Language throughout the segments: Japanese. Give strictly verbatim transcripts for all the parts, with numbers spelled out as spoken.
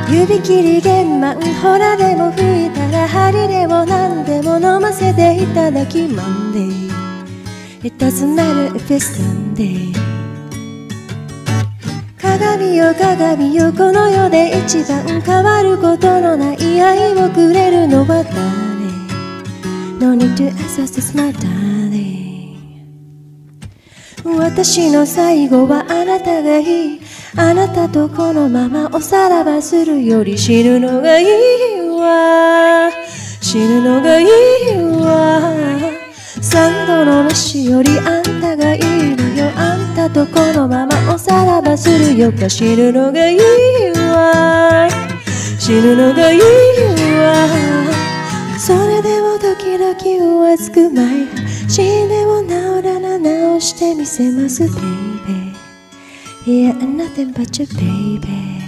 指切り玄満ほらでも吹いたら針でも何でも飲ませていただきマンデー It doesn't matter if it's Sunday 鏡よ鏡よこの世で一番変わることのない愛をくれるのは誰 No need to ask us, it's my darling 私の最後はあなたがいいあなたとこのままおさらばするより死ぬのがいいわ死ぬのがいいわ三度の飯よりあんたがいいのよあんたとこのままおさらばするよか死ぬのがいいわ死ぬのがいいわそれでも時々はつくまい死んでも治らな直してみせます baby Yeah, nothing but you, baby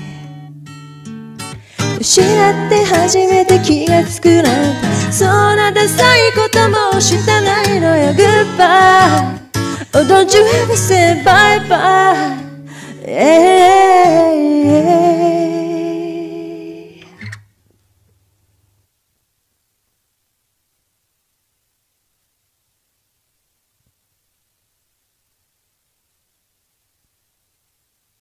失って初めて気がつくなんてそんなダサいこともしたないのよ Goodbye Oh, don't you ever say bye bye、yeah